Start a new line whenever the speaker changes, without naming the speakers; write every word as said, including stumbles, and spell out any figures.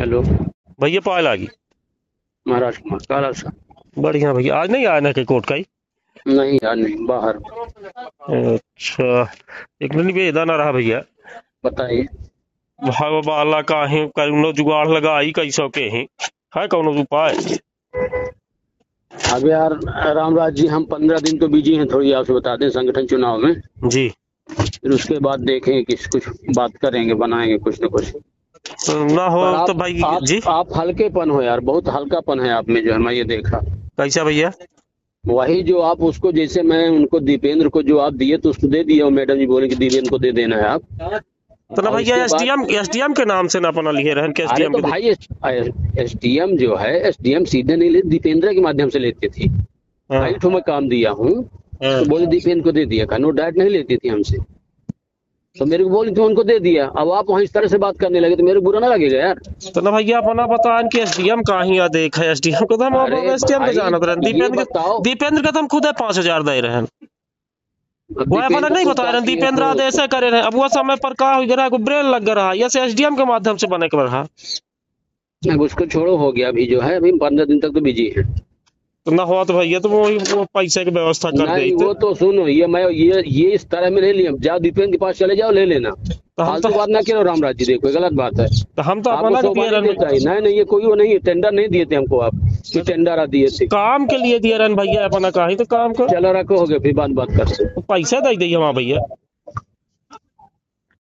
Hello.
भैया पायल आ गई।
महाराज कुमार काला सा।
बढ़िया भैया, आज नहीं आया ना के कोर्ट का ही।
नहीं यार नहीं, बाहर।
अच्छा, एक दिन भेदा ना रहा भैया।
बताइए।
भाव बाला काहे कौनो जुगाड़ लगाई कैसो के ही है कौनो उपाय।
अब यार रामराज जी, हम पंद्रह दिन तो बिजी हैं, थोड़ी आपसे बता दें संगठन चुनाव में।
जी।
फिर उसके बाद देखेंगे किस कुछ बात करेंगे, बनाएंगे कुछ न कुछ।
ना हो
पर
तो
आप
भाई
आप
जी।
आप हल्केपन हो यार, बहुत हल्कापन है आप में जो है, मैं ये देखा।
कैसा भैया?
वही जो आप उसको, जैसे मैं उनको दीपेंद्र को जो आप दिए तो उसको दे दिए, और मैडम जी बोले कि दीपेंद्र को दे देना है आप।
तो ना
और
भैया
उसके बाद
एसडीएम एसडीएम के नाम से ना अपना लिए रहन के
अरे
एसडीएम
तो
के दे-
भाई एसडीएम जो है, एसडीएम सीधे नहीं ले, दीपेंद्र के माध्यम से लेती थी।
हाँ,
ढाई ठो मैं काम दिया हूँ,
हाँ।
तो बोले दीपेंद्र को दे दिया, नो डायरेक्ट नहीं लेती थी हमसे। तो मेरे को बोली थी उनको दे दिया, अब आप वहाँ इस तरह से बात करने लगे तो मेरे को बुरा ना लगेगा यार।
तो ना भैया अपना बतान कि एसडीएम कहीं आ देख है एसडीएम को तो हम
अरे
एसडीएम के
भाई
जानत रहन
ये
दीपेंद्र के
बताओ,
दीपेंद्र का तो हम खुद पांच हजार दे रहन।
अब
वो अपना
दीपेंद्र
नहीं
को
बता
क्या
रहे
किए
दीपेंद्र आदि
तो,
ऐसे करे रहे। अब वो समय पर का हो गया को ब्रेन लग रहा है, या से एसडीएम के माध्यम से बने के रहा।
अब उसको छोड़ो, हो गया अभी जो है, अभी पंद्रह दिन तक तो बिजी है।
तो ना हुआ तो भैया तो वो वो पैसे की व्यवस्था कर
नहीं
देते।
वो तो सुनो, ये मैं ये ये इस तरह में नहीं लिया, जाओ दीपेंद्र के पास चले जाओ, ले लेना।
तो हम तो
फालतू बात ना करो रामराज जी, देखो ये गलत बात है।
तो हम तो
आपको
अपना के
शोभा
दिए
नहीं
रहन
देता है। नहीं नहीं, ये कोई वो नहीं है, टेंडर नहीं दिए थे हमको आप, कि टेंडर आ दिए थे।
काम के लिए दिए रहन भैया अपना कहीं तो काम को
चलो रखो, हो गया, फिर बात बात करते हैं।
पैसा दे दी हमारा भैया।